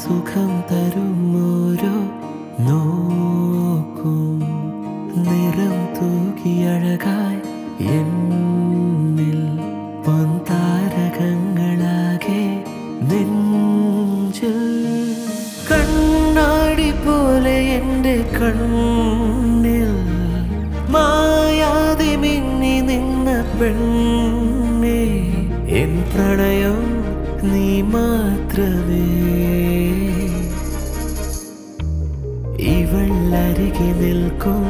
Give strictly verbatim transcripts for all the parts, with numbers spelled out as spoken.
സുഖം തരും ഓരോ നോക്കും നിറം തൂകിയഴകായി എന്നിൽ പൊൻതാരകങ്ങളാകെ നെഞ്ചിൽ കണ്ണാടി പോലെ എൻ്റെ കണ്ണിൽ മായാതെ മിന്നി നിന്ന പെണ്ണേ എൻ പ്രണയം നീ മാത്രമേ ഇവൾ അരികെ നിൽക്കും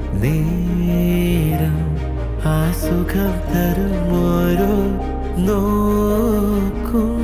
നേരം ആ സുഖം തരും ഓരോ നോക്കും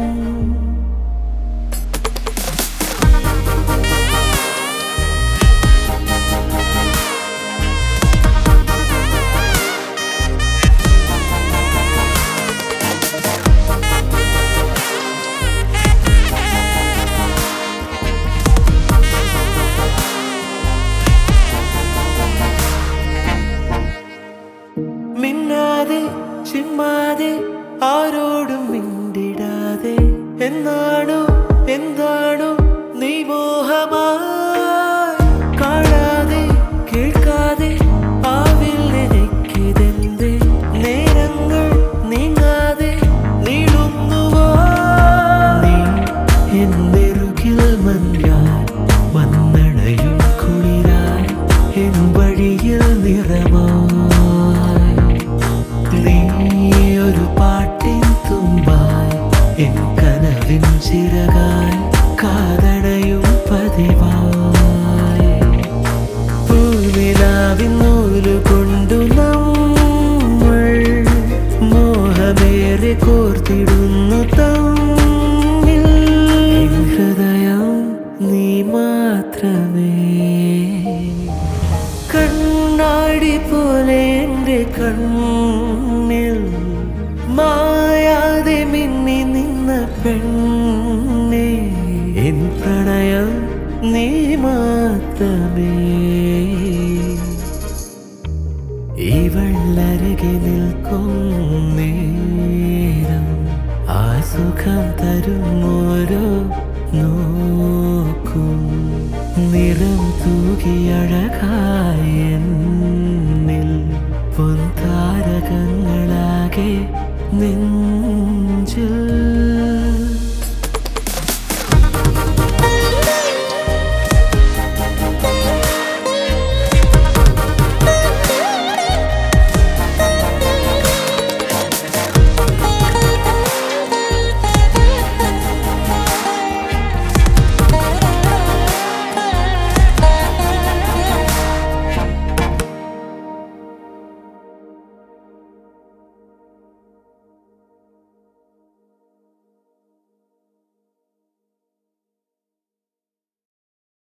മിന്നാതെ ചിമ്മാതെ ആരോടും മിണ്ടിടാതെ എന്നാണോ എന്താണോ നീ മോഹമായി കാണാതെ കേൾക്കാതെ ആവില്ലെനിക്കിതെന്തേ നേരങ്ങൾ നീങ്ങാതെ നീളുന്നുവോ നീ എന്നെറുകിൽ മഞ്ഞായി വന്നണയും കുളിരായി എൻ വഴിയിൽ നിറമായി നീയൊരു പാട്ടിൻ തുമ്പായി എൻ കനവിൻ ചിറകായി കാതടയും പതിവായി പൂനിലാവിൻ നൂല് കൊണ്ടു നമ്മൾ മോഹമേറെ കോർത്തിടുന്നു തമ്മിൽ എൻ ഹൃദയം നീ മാത്രമേ കണ്ണാടി പോലെ എൻ്റെ കണ്ണിൽ മായാതെ മിന്നി നിന്ന പെണ്ണേ എൻ പ്രണയം നീ മാത്രമേ ഇവൾ അരികെ നിൽക്കും നേരം ആ സുഖം തരും ഓരോ നോക്കും നിറം തൂകിയഴകായി എന്നിൽ പൊൻതാരകങ്ങളാകെ നെഞ്ചിൽ